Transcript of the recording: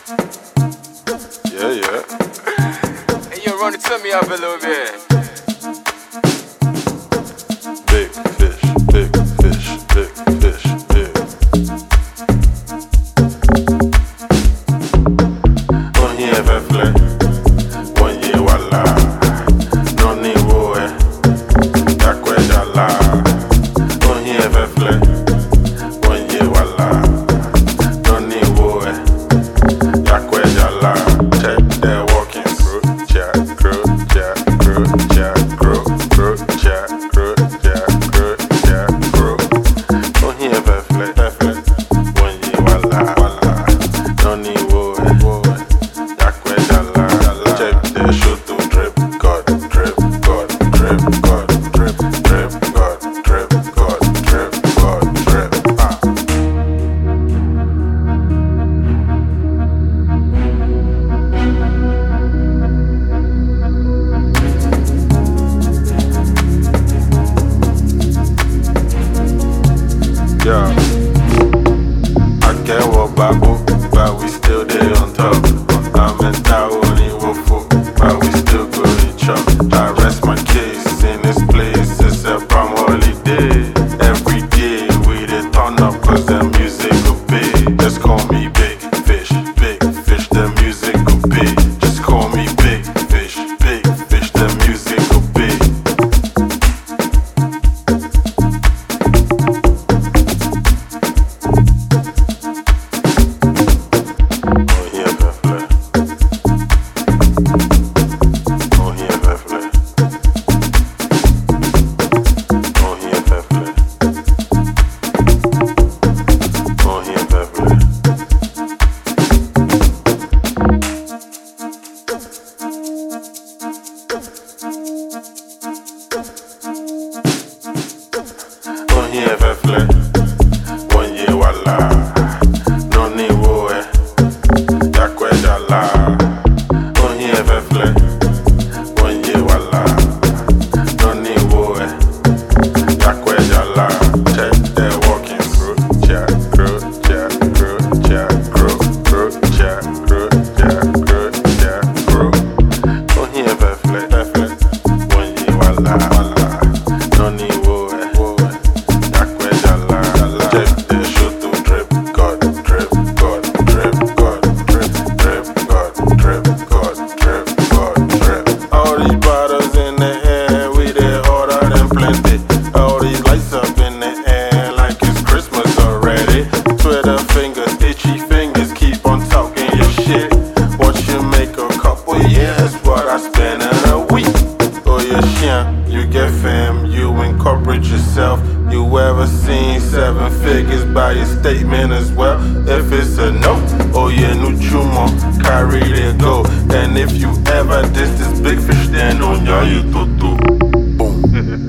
Yeah, yeah. Hey, yo, run it to me up a little bit. Big fish, big fish, big fish, big. On y avait flé, on y est voilà. Non ni woe, y'a quoi d'Allah. On y avait flé, on y est voilà. Non ni woe, y'a quoi d'Allah. Check their walking crew, jack, crew, jack, crew, jack, crew, crew, jack, crew, jack, crew, jack, crew. On y avait flé, on y est voilà, voilà. Non ni woe, y'a quoi d'Allah. Check their shoot to drip, God, drip, God, drip, God, drip, drip, God, drip, God, drip, God, drip. Ah. Yeah. I get what Babu, but we still there on top. I'm in town, Wofu, but we still go to chop. I rest my case in this place, it's a palm holiday. Every day we dey turn up cause the music go pay. Just call me big fish, the music go pay. Just call me big fish, the music go pay. On y avait flé. On y avait flé. On y avait flé. On y avait flé. On y avait flé. On y est voilà. Non ni woe. Y'a quoi d'Allah. On y avait flé. On y est voilà. Non ni woe. Y'a quoi d'Allah. Check their walking crew. Jack, crew, jack, crew, jack, crew, crew, jack, crew, jack, crew, jack, crew. On y avait flé. On y est voilà, voilà. Non ni woe. Y'a quoi d'Allah. Check their shoot to drip. God, drip, God, drip, God, drip, drip, God, drip, God, drip, God, drip. All these bottles in the air, we dey order them plenty. All these lights up in the air like it's Christmas already. Twitter fingers, itchy fingers, keep on talking your shit. What you make a couple years, what I spend in a week. Oh yeah, chien, you get fam, you incorporate yourself. You ever seen 7 figures by your statement as well? If it's a no, oh yeah, no chumo, carry they go. And if you ever diss this big fish, then on ya you tutu. Boom.